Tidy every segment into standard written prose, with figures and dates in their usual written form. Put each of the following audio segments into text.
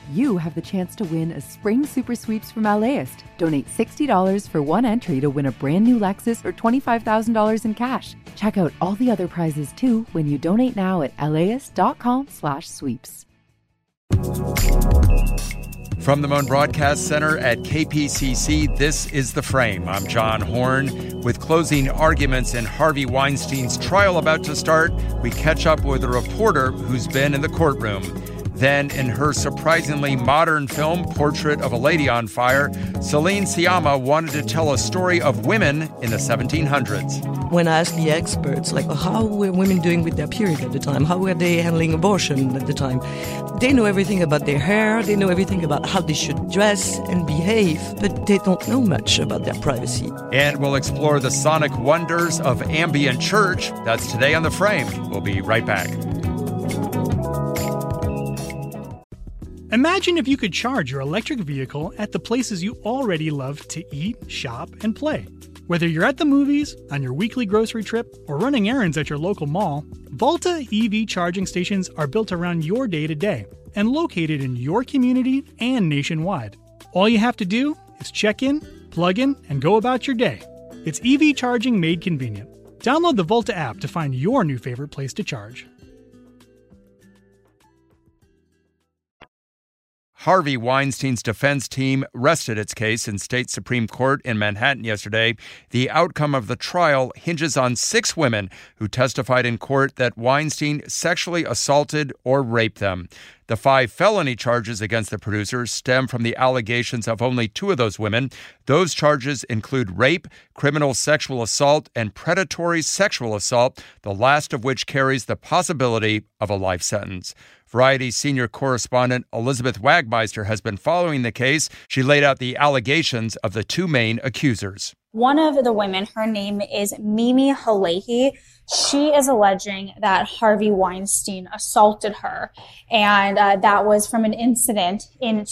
you have the chance to win a spring super sweeps from LAist. Donate $60 for one entry to win a brand new Lexus or $25,000 in cash. Check out all the other prizes too when you donate now at laist.com/sweeps. From the Moan Broadcast Center at KPCC, this is The Frame. I'm John Horn. With closing arguments in Harvey Weinstein's trial about to start, we catch up with a reporter who's been in the courtroom. Then, in her surprisingly modern film, Portrait of a Lady on Fire, Celine Sciamma wanted to tell a story of women in the 1700s. When I asked the experts, how were women doing with their period at the time? How were they handling abortion at the time? They know everything about their hair, they know everything about how they should dress and behave, but they don't know much about their privacy. And we'll explore the sonic wonders of ambient church. That's today on The Frame. We'll be right back. Imagine if you could charge your electric vehicle at the places you already love to eat, shop, and play. Whether you're at the movies, on your weekly grocery trip, or running errands at your local mall, Volta EV charging stations are built around your day-to-day and located in your community and nationwide. All you have to do is check in, plug in, and go about your day. It's EV charging made convenient. Download the Volta app to find your new favorite place to charge. Harvey Weinstein's defense team rested its case in state Supreme Court in Manhattan yesterday. The outcome of the trial hinges on 6 women who testified in court that Weinstein sexually assaulted or raped them. The 5 felony charges against the producers stem from the allegations of only 2 of those women. Those charges include rape, criminal sexual assault, and predatory sexual assault, the last of which carries the possibility of a life sentence. Variety senior correspondent Elizabeth Wagmeister has been following the case. She laid out the allegations of the 2 main accusers. One of the women, her name is Mimi Halehi. She is alleging that Harvey Weinstein assaulted her, and that was from an incident in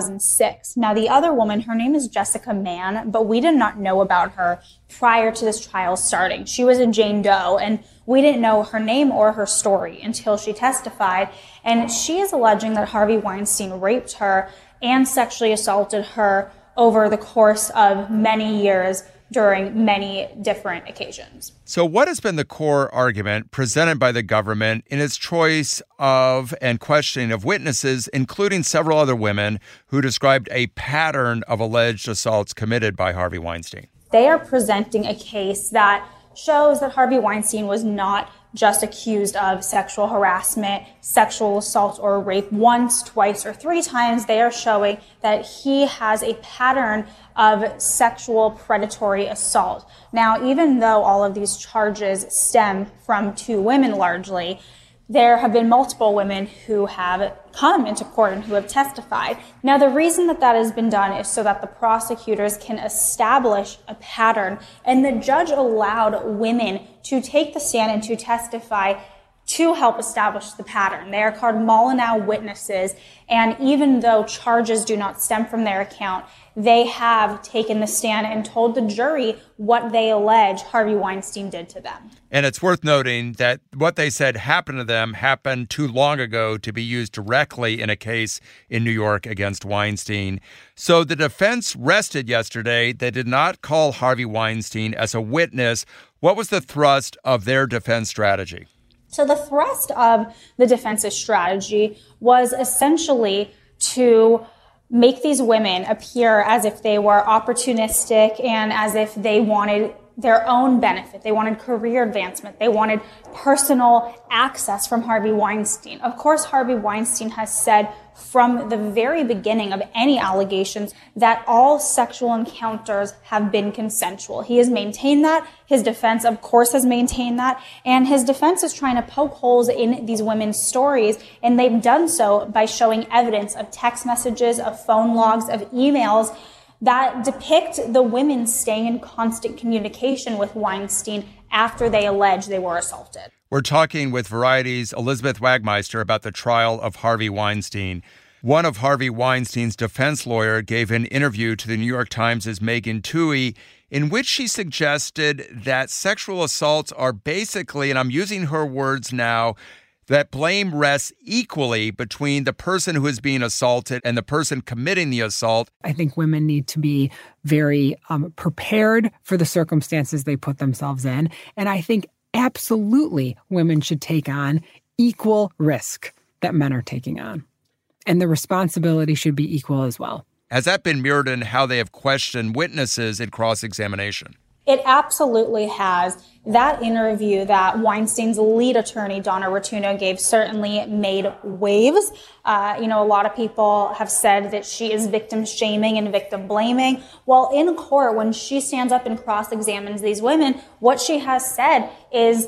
2006. Now, the other woman, her name is Jessica Mann, but we did not know about her prior to this trial starting. She was a Jane Doe, and we didn't know her name or her story until she testified. And she is alleging that Harvey Weinstein raped her and sexually assaulted her over the course of many years during many different occasions. So what has been the core argument presented by the government in its choice of and questioning of witnesses, including several other women who described a pattern of alleged assaults committed by Harvey Weinstein? They are presenting a case that shows that Harvey Weinstein was not just accused of sexual harassment, sexual assault, or rape once, twice, or 3 times. They are showing that he has a pattern of sexual predatory assault. Now, even though all of these charges stem from 2 women largely, there have been multiple women who have come into court and who have testified. Now, the reason that that has been done is so that the prosecutors can establish a pattern, and the judge allowed women to take the stand and to testify to help establish the pattern. They are called Molyneux witnesses, and even though charges do not stem from their account, they have taken the stand and told the jury what they allege Harvey Weinstein did to them. And it's worth noting that what they said happened to them happened too long ago to be used directly in a case in New York against Weinstein. So the defense rested yesterday. They did not call Harvey Weinstein as a witness. What was the thrust of their defense strategy? So the thrust of the defense's strategy was essentially to make these women appear as if they were opportunistic and as if they wanted their own benefit. They wanted career advancement. They wanted personal access from Harvey Weinstein. Of course, Harvey Weinstein has said from the very beginning of any allegations that all sexual encounters have been consensual. He has maintained that. His defense, of course, has maintained that. And his defense is trying to poke holes in these women's stories. And they've done so by showing evidence of text messages, of phone logs, of emails that depict the women staying in constant communication with Weinstein after they allege they were assaulted. We're talking with Variety's Elizabeth Wagmeister about the trial of Harvey Weinstein. One of Harvey Weinstein's defense lawyer gave an interview to the New York Times' Megan Twohey in which she suggested that sexual assaults are basically, and I'm using her words now, that blame rests equally between the person who is being assaulted and the person committing the assault. I think women need to be very prepared for the circumstances they put themselves in. And I think absolutely women should take on equal risk that men are taking on. And the responsibility should be equal as well. Has that been mirrored in how they have questioned witnesses in cross-examination? It absolutely has. That interview that Weinstein's lead attorney, Donna Rotuno, gave certainly made waves. A lot of people have said that she is victim shaming and victim blaming. Well, in court, when she stands up and cross-examines these women, what she has said is,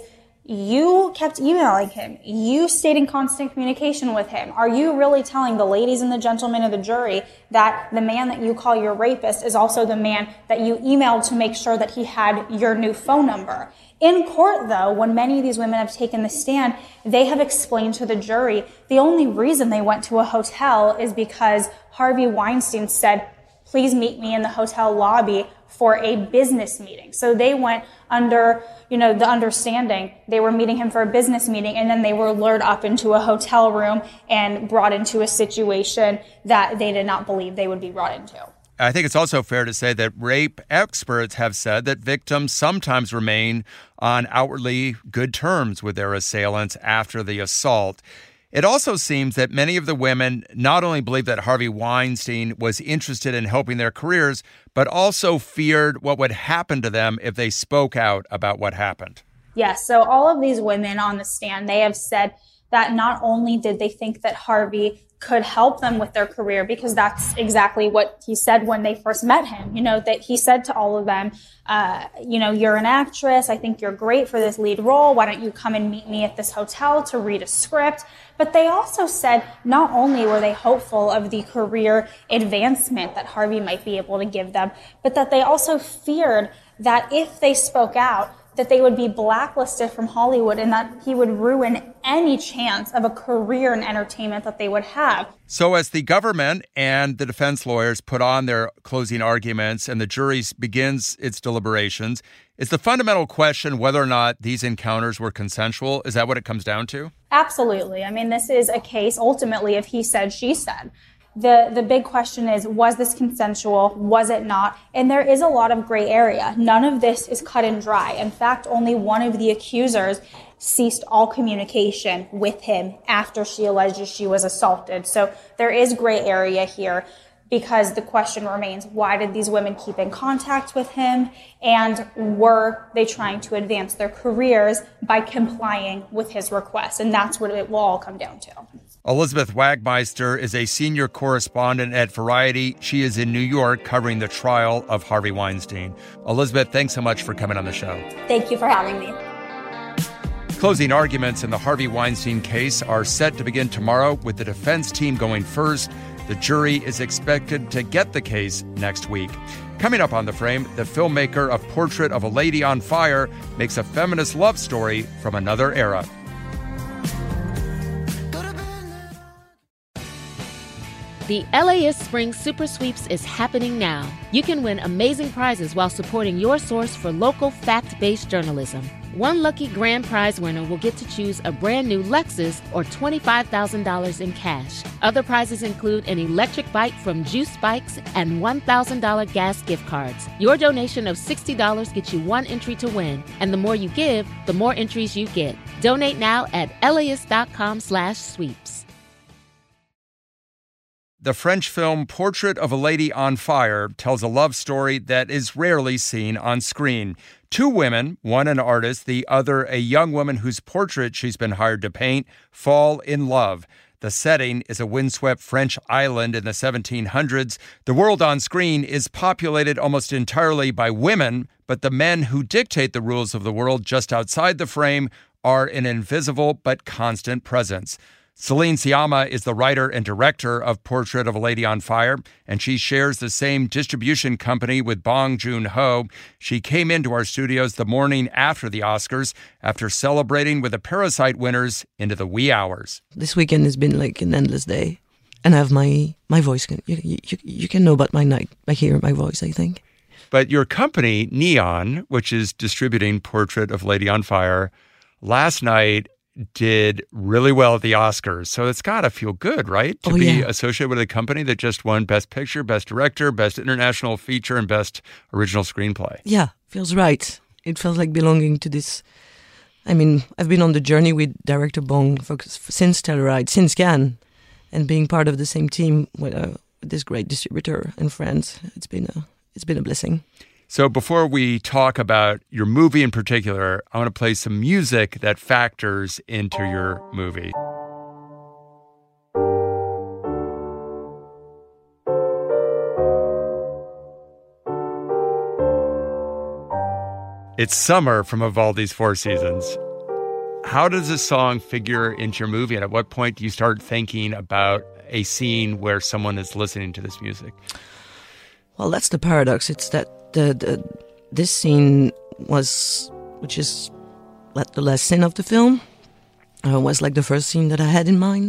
you kept emailing him. You stayed in constant communication with him. Are you really telling the ladies and the gentlemen of the jury that the man that you call your rapist is also the man that you emailed to make sure that he had your new phone number? In court, though, when many of these women have taken the stand, they have explained to the jury the only reason they went to a hotel is because Harvey Weinstein said, please meet me in the hotel lobby for a business meeting. So they went under, the understanding they were meeting him for a business meeting, and then they were lured up into a hotel room and brought into a situation that they did not believe they would be brought into. I think it's also fair to say that rape experts have said that victims sometimes remain on outwardly good terms with their assailants after the assault. It also seems that many of the women not only believe that Harvey Weinstein was interested in helping their careers, but also feared what would happen to them if they spoke out about what happened. Yes, so all of these women on the stand, they have said that not only did they think that Harvey could help them with their career, because that's exactly what he said when they first met him, that he said to all of them, you're an actress. I think you're great for this lead role. Why don't you come and meet me at this hotel to read a script? But they also said not only were they hopeful of the career advancement that Harvey might be able to give them, but that they also feared that if they spoke out, that they would be blacklisted from Hollywood and that he would ruin any chance of a career in entertainment that they would have. So as the government and the defense lawyers put on their closing arguments and the jury begins its deliberations, is the fundamental question whether or not these encounters were consensual? Is that what it comes down to? Absolutely. I mean, this is a case ultimately of he said, she said. The big question is, was this consensual? Was it not? And there is a lot of gray area. None of this is cut and dry. In fact, only one of the accusers ceased all communication with him after she alleges she was assaulted. So there is gray area here, because the question remains, why did these women keep in contact with him? And were they trying to advance their careers by complying with his request? And that's what it will all come down to. Elizabeth Wagmeister is a senior correspondent at Variety. She is in New York covering the trial of Harvey Weinstein. Elizabeth, thanks so much for coming on the show. Thank you for having me. Closing arguments in the Harvey Weinstein case are set to begin tomorrow, with the defense team going first. The jury is expected to get the case next week. Coming up on The Frame, the filmmaker of Portrait of a Lady on Fire makes a feminist love story from another era. The LAist Spring Super Sweeps is happening now. You can win amazing prizes while supporting your source for local fact-based journalism. One lucky grand prize winner will get to choose a brand new Lexus or $25,000 in cash. Other prizes include an electric bike from Juice Bikes and $1,000 gas gift cards. Your donation of $60 gets you one entry to win, and the more you give, the more entries you get. Donate now at LAist.com/sweeps. The French film Portrait of a Lady on Fire tells a love story that is rarely seen on screen. Two women, one an artist, the other a young woman whose portrait she's been hired to paint, fall in love. The setting is a windswept French island in the 1700s. The world on screen is populated almost entirely by women, but the men who dictate the rules of the world just outside the frame are an invisible but constant presence. Celine Sciamma is the writer and director of Portrait of a Lady on Fire, and she shares the same distribution company with Bong Joon-ho. She came into our studios the morning after the Oscars, after celebrating with the Parasite winners into the wee hours. This weekend has been like an endless day, and I have my voice. You can know about my night by hearing my voice, I think. But your company, Neon, which is distributing Portrait of a Lady on Fire, last night did really well at the Oscars. So it's got to feel good, right? To be associated with a company that just won Best Picture, Best Director, Best International Feature, and Best Original Screenplay. Yeah, feels right. It feels like belonging to this. I mean, I've been on the journey with director Bong since Telluride, since Cannes, and being part of the same team with this great distributor and friends. It's been a blessing. So before we talk about your movie in particular, I want to play some music that factors into your movie. It's Summer from Vivaldi's Four Seasons. How does this song figure into your movie, and at what point do you start thinking about a scene where someone is listening to this music? Well, that's the paradox. It's that this scene which is like the last scene of the film, was like the first scene that I had in mind.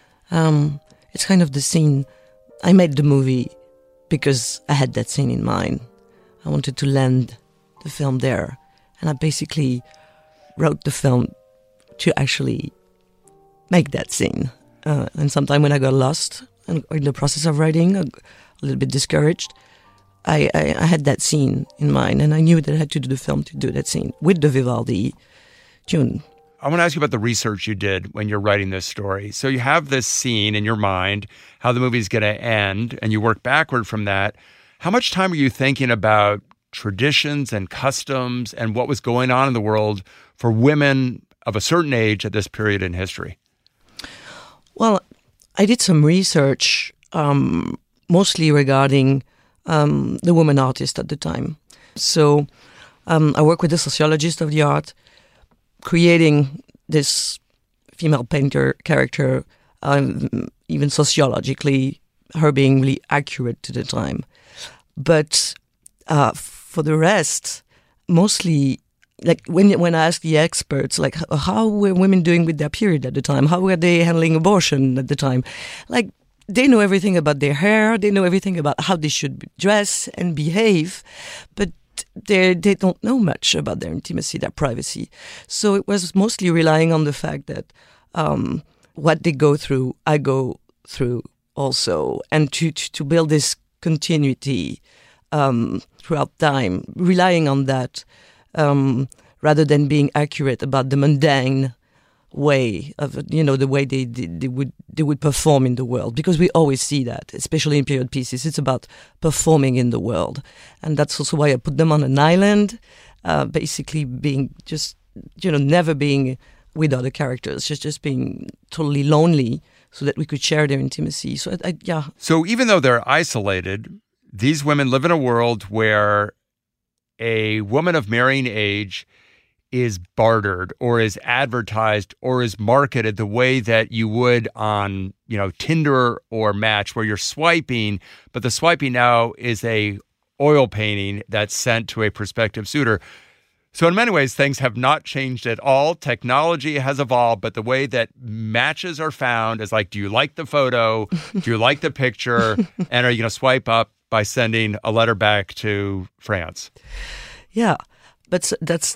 It's kind of the scene. I made the movie because I had that scene in mind. I wanted to land the film there, and I basically wrote the film to actually make that scene. And sometime when I got lost and in the process of writing, a little bit discouraged, I had that scene in mind, and I knew that I had to do the film to do that scene with the Vivaldi tune. I want to ask you about the research you did when you're writing this story. So you have this scene in your mind, how the movie's going to end, and you work backward from that. How much time are you thinking about traditions and customs and what was going on in the world for women of a certain age at this period in history? Well, I did some research, mostly regarding the woman artist at the time. So I work with a sociologist of the art, creating this female painter character, even sociologically, her being really accurate to the time. But for the rest, mostly, like when I ask the experts, like how were women doing with their period at the time? How were they handling abortion at the time? Like, they know everything about their hair, they know everything about how they should dress and behave, but they don't know much about their intimacy, their privacy. So it was mostly relying on the fact that what they go through, I go through also, and to build this continuity throughout time, relying on that rather than being accurate about the mundane way of, the way they would perform in the world, because we always see that, especially in period pieces. It's about performing in the world, and that's also why I put them on an island, basically being just never being with other characters, just being totally lonely, so that we could share their intimacy. So So even though they're isolated, these women live in a world where a woman of marrying age is bartered or is advertised or is marketed the way that you would on, Tinder or Match, where you're swiping, but the swiping now is a oil painting that's sent to a prospective suitor. So in many ways, things have not changed at all. Technology has evolved, but the way that matches are found is like, do you like the photo? Do you like the picture? And are you going to swipe up by sending a letter back to France? Yeah. But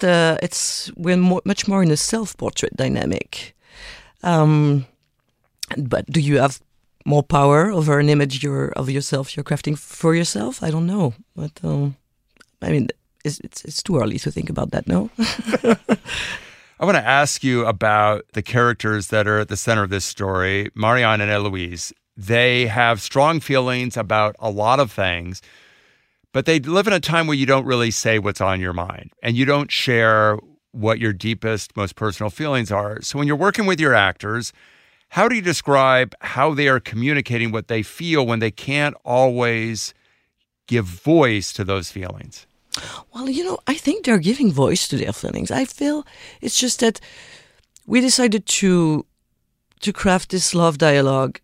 we're much more in a self-portrait dynamic. But do you have more power over an image of yourself you're crafting for yourself? I don't know. But it's too early to think about that, no? I want to ask you about the characters that are at the center of this story, Marianne and Eloise. They have strong feelings about a lot of things, but they live in a time where you don't really say what's on your mind, and you don't share what your deepest, most personal feelings are. So when you're working with your actors, how do you describe how they are communicating what they feel when they can't always give voice to those feelings? Well, I think they're giving voice to their feelings. I feel it's just that we decided to craft this love dialogue,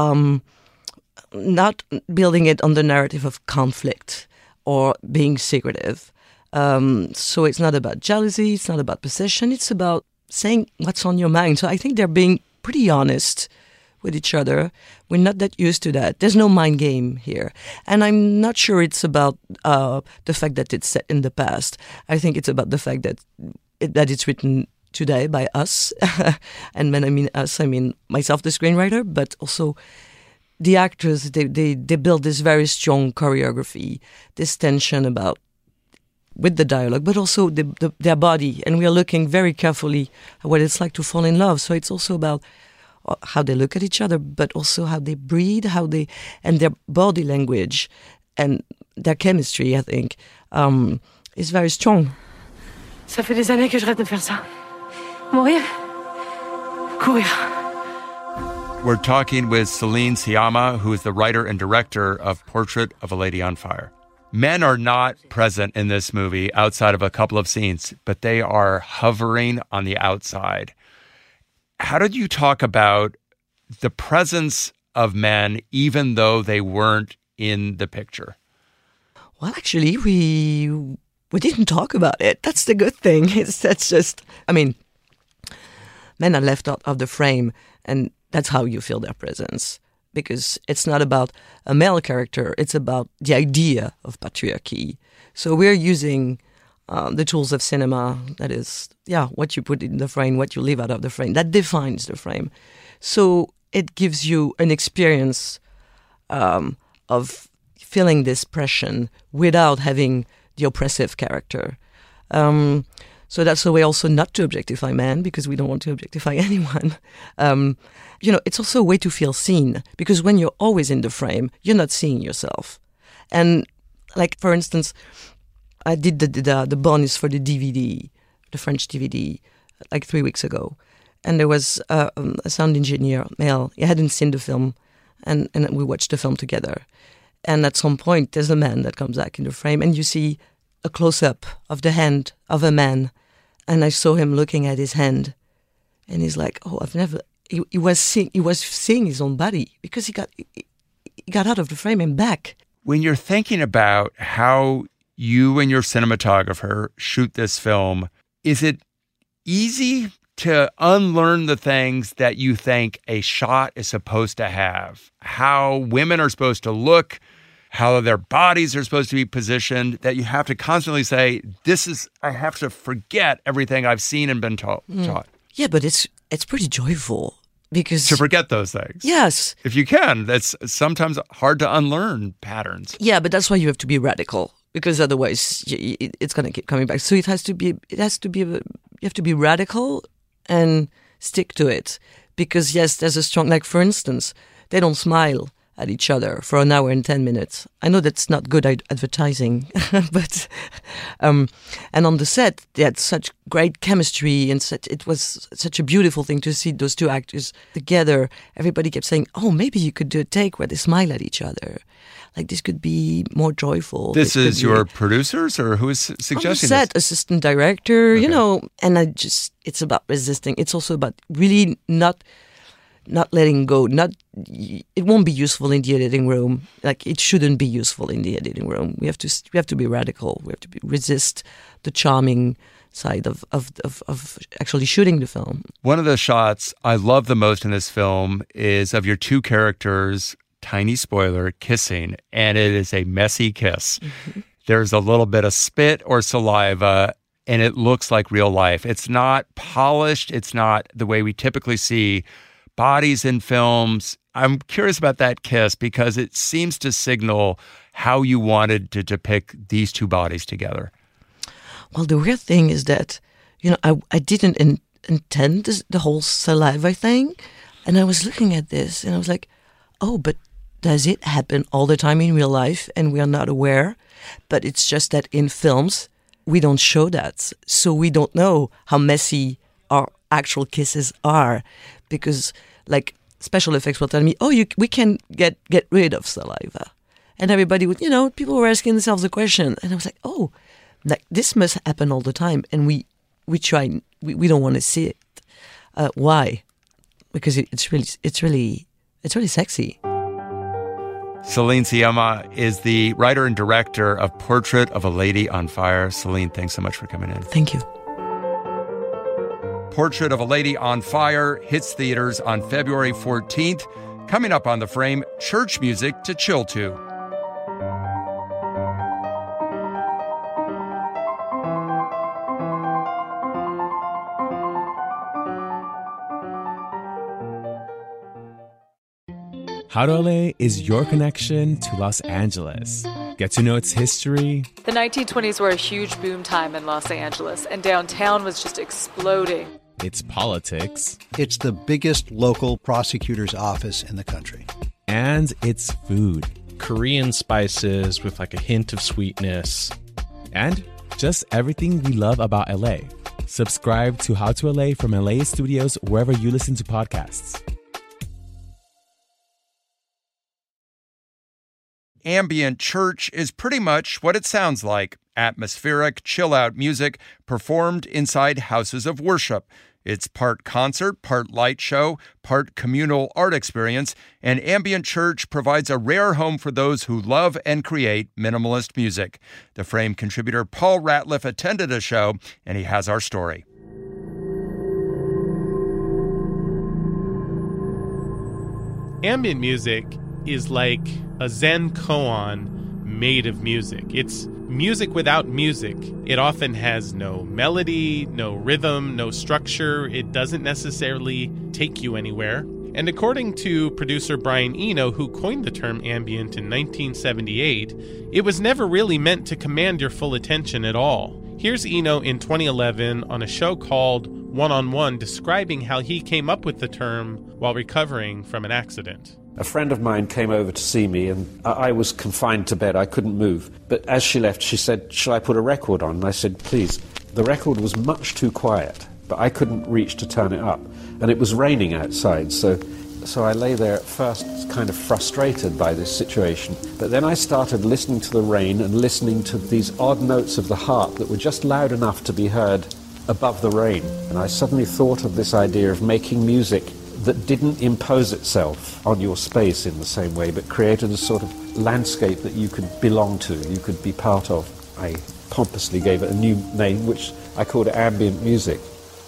not building it on the narrative of conflict or being secretive. So it's not about jealousy, it's not about possession, it's about saying what's on your mind. So I think they're being pretty honest with each other. We're not that used to that. There's no mind game here. And I'm not sure it's about the fact that it's set in the past. I think it's about the fact that it's written today by us. And when I mean us, I mean myself, the screenwriter, but also the actors. They build this very strong choreography, this tension about with the dialogue, but also their body. And we are looking very carefully at what it's like to fall in love. So it's also about how they look at each other, but also how they breathe, and their body language and their chemistry, I think, is very strong. Ça fait des années que je rêve de faire ça. Mourir. Courir. We're talking with Celine Sciamma, who is the writer and director of Portrait of a Lady on Fire. Men are not present in this movie outside of a couple of scenes, but they are hovering on the outside. How did you talk about the presence of men even though they weren't in the picture? Well, actually, we didn't talk about it. That's the good thing. Men are left out of the frame, and that's how you feel their presence. Because it's not about a male character, it's about the idea of patriarchy. So we're using the tools of cinema, that is, what you put in the frame, what you leave out of the frame, that defines the frame. So it gives you an experience of feeling this pressure without having the oppressive character. So that's a way also not to objectify men, because we don't want to objectify anyone. It's also a way to feel seen, because when you're always in the frame, you're not seeing yourself. And like, for instance, I did the bonus for the DVD, the French DVD, like 3 weeks ago. And there was a sound engineer, male. He hadn't seen the film, and we watched the film together. And at some point, there's a man that comes back in the frame, and you see a close-up of the hand of a man. And I saw him looking at his hand, and he's like, "Oh, I've never." He was seeing his own body, because he got out of the frame and back. When you're thinking about how you and your cinematographer shoot this film, is it easy to unlearn the things that you think a shot is supposed to have? How women are supposed to look, how their bodies are supposed to be positioned, that you have to constantly say, I have to forget everything I've seen and been taught. Yeah, but it's pretty joyful, because... To forget those things. Yes. If you can, that's sometimes hard to unlearn patterns. Yeah, but that's why you have to be radical, because otherwise it's going to keep coming back. So you have to be radical and stick to it. Because yes, there's a strong, like for instance, they don't smile at each other for an hour and 10 minutes. I know that's not good advertising, but and on the set they had such great chemistry, and it was such a beautiful thing to see those two actors together. Everybody kept saying, "Oh, maybe you could do a take where they smile at each other. Like this could be more joyful." This is your producers, or who is suggesting on the set, this? Assistant director, Okay. and it's about resisting. It's also about really not letting go. It won't be useful in the editing room. Like it shouldn't be useful in the editing room. We have to be radical. We have to resist the charming side of actually shooting the film. One of the shots I love the most in this film is of your two characters, tiny spoiler, kissing, and it is a messy kiss. Mm-hmm. There's a little bit of spit or saliva, and it looks like real life. It's not polished. It's not the way we typically see bodies in films. I'm curious about that kiss, because it seems to signal how you wanted to depict these two bodies together. Well, the weird thing is that, I didn't intend the whole saliva thing. And I was looking at this and I was like, oh, but does it happen all the time in real life and we are not aware? But it's just that in films, we don't show that. So we don't know how messy our actual kisses are, because like special effects will tell me, oh, we can get rid of saliva. And everybody would, people were asking themselves the question. And I was like, oh, like this must happen all the time. And we don't want to see it. Why? Because it's really sexy. Celine Sciamma is the writer and director of Portrait of a Lady on Fire. Celine, thanks so much for coming in. Thank you. Portrait of a Lady on Fire hits theaters on February 14th. Coming up on The Frame, church music to chill to. How to LA is your connection to Los Angeles. Get to know its history. The 1920s were a huge boom time in Los Angeles, and downtown was just exploding. Its politics. It's the biggest local prosecutor's office in the country. And its food. Korean spices with like a hint of sweetness. And just everything we love about LA. Subscribe to How to LA from LA Studios wherever you listen to podcasts. Ambient church is pretty much what it sounds like. Atmospheric, chill-out music performed inside houses of worship. It's part concert, part light show, part communal art experience, and ambient church provides a rare home for those who love and create minimalist music. The Frame contributor Paul Ratliff attended a show, and he has our story. Ambient music is like a Zen koan made of music. It's music without music. It often has no melody, no rhythm, no structure. It doesn't necessarily take you anywhere. And according to producer Brian Eno, who coined the term ambient in 1978, it was never really meant to command your full attention at all. Here's Eno in 2011 on a show called One-on-One describing how he came up with the term while recovering from an accident. A friend of mine came over to see me, and I was confined to bed. I couldn't move. But as she left, she said, "Shall I put a record on?" And I said, "Please." The record was much too quiet, but I couldn't reach to turn it up. And it was raining outside, so I lay there at first kind of frustrated by this situation. But then I started listening to the rain and listening to these odd notes of the harp that were just loud enough to be heard above the rain. And I suddenly thought of this idea of making music that didn't impose itself on your space in the same way, but created a sort of landscape that you could belong to, you could be part of. I pompously gave it a new name, which I called ambient music.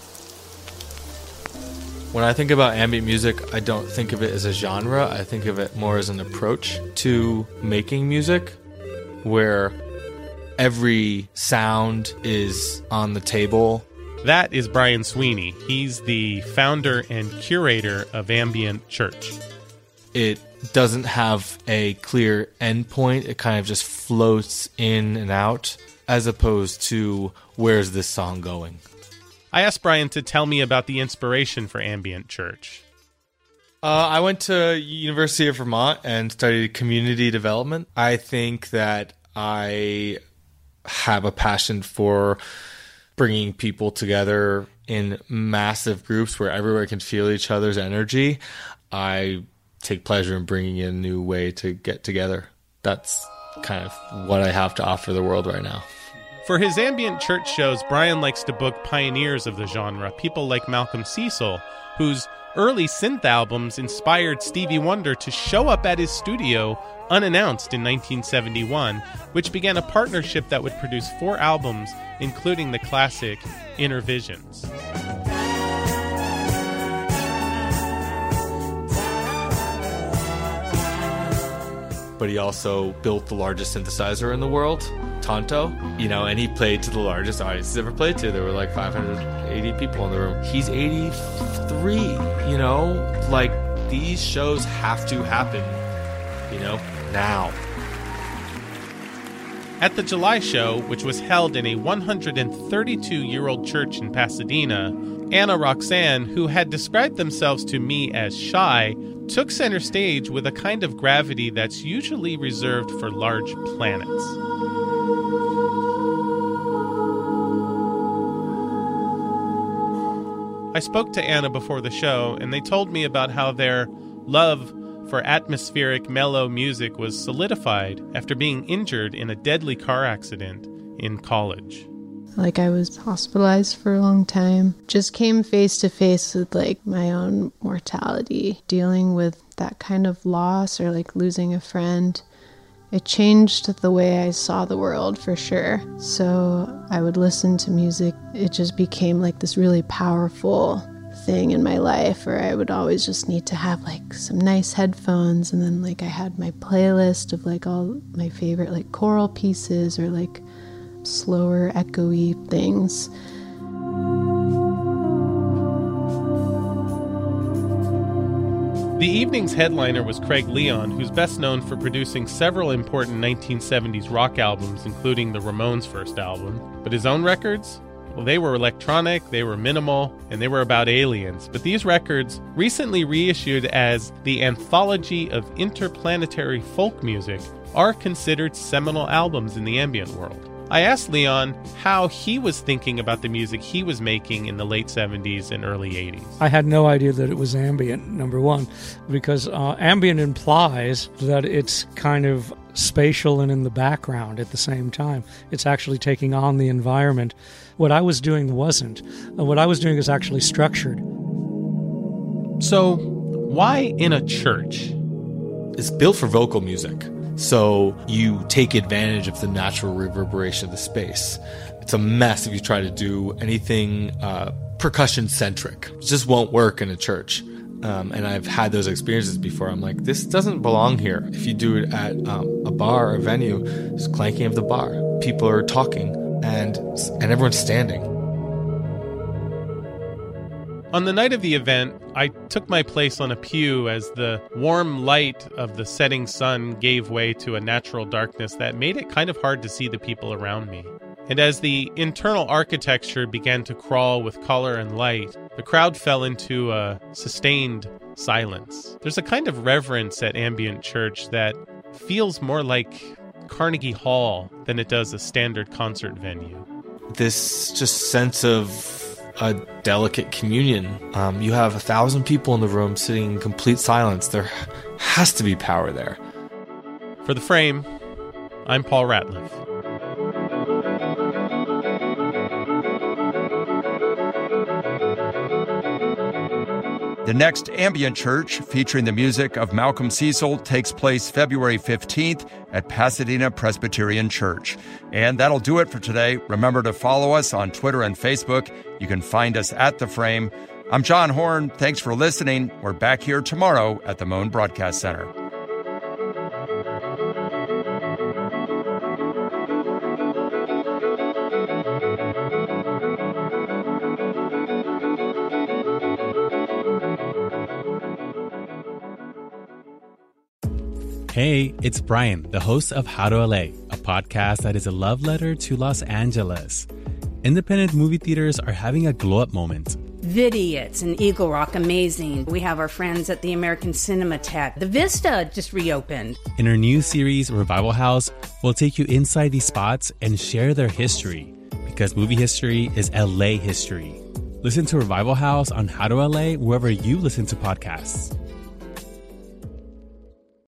When I think about ambient music, I don't think of it as a genre. I think of it more as an approach to making music, where every sound is on the table. That is Brian Sweeney. He's the founder and curator of Ambient Church. It doesn't have a clear endpoint. It kind of just floats in and out, as opposed to where's this song going. I asked Brian to tell me about the inspiration for Ambient Church. I went to University of Vermont and studied community development. I think that I have a passion for bringing people together in massive groups where everyone can feel each other's energy. I take pleasure in bringing in a new way to get together. That's kind of what I have to offer the world right now. For his ambient church shows, Brian likes to book pioneers of the genre, people like Malcolm Cecil, whose early synth albums inspired Stevie Wonder to show up at his studio unannounced in 1971, which began a partnership that would produce 4 albums, including the classic Inner Visions. But he also built the largest synthesizer in the world, Tonto, and he played to the largest audience he's ever played to. There were like 580 people in the room. He's 83, these shows have to happen, now. At the July show, which was held in a 132-year-old church in Pasadena, Anna Roxanne, who had described themselves to me as shy, took center stage with a kind of gravity that's usually reserved for large planets. I spoke to Anna before the show, and they told me about how their love for atmospheric, mellow music was solidified after being injured in a deadly car accident in college. I was hospitalized for a long time. Just came face to face with my own mortality, dealing with that kind of loss or losing a friend. It changed the way I saw the world for sure. So I would listen to music. It just became this really powerful thing in my life, where I would always just need to have some nice headphones, and then I had my playlist of all my favorite choral pieces or slower echoey things. The evening's headliner was Craig Leon, who's best known for producing several important 1970s rock albums, including the Ramones' first album. But his own records? Well, they were electronic, they were minimal, and they were about aliens. But these records, recently reissued as the Anthology of Interplanetary Folk Music, are considered seminal albums in the ambient world. I asked Leon how he was thinking about the music he was making in the late 70s and early 80s. I had no idea that it was ambient, number one, because ambient implies that it's kind of spatial and in the background at the same time. It's actually taking on the environment. What I was doing wasn't. What I was doing is actually structured. So, why in a church? It's built for vocal music. So you take advantage of the natural reverberation of the space. It's a mess if you try to do anything percussion-centric. It just won't work in a church. And I've had those experiences before. I'm like, this doesn't belong here. If you do it at a bar or a venue, it's clanking of the bar. People are talking, and everyone's standing. On the night of the event, I took my place on a pew as the warm light of the setting sun gave way to a natural darkness that made it kind of hard to see the people around me. And as the internal architecture began to crawl with color and light, the crowd fell into a sustained silence. There's a kind of reverence at ambient church that feels more like Carnegie Hall than it does a standard concert venue. This just sense of a delicate communion. You have 1,000 people in the room sitting in complete silence. There has to be power there. For The Frame, I'm Paul Ratliff. The next Ambient Church, featuring the music of Malcolm Cecil, takes place February 15th at Pasadena Presbyterian Church. And that'll do it for today. Remember to follow us on Twitter and Facebook. You can find us at The Frame. I'm John Horn. Thanks for listening. We're back here tomorrow at the Moan Broadcast Center. Hey, it's Brian, the host of How to LA, a podcast that is a love letter to Los Angeles. Independent movie theaters are having a glow-up moment. Vidiots and Eagle Rock, amazing. We have our friends at the American Cinematheque. The Vista just reopened. In our new series, Revival House, we'll take you inside these spots and share their history, because movie history is LA history. Listen to Revival House on How to LA wherever you listen to podcasts.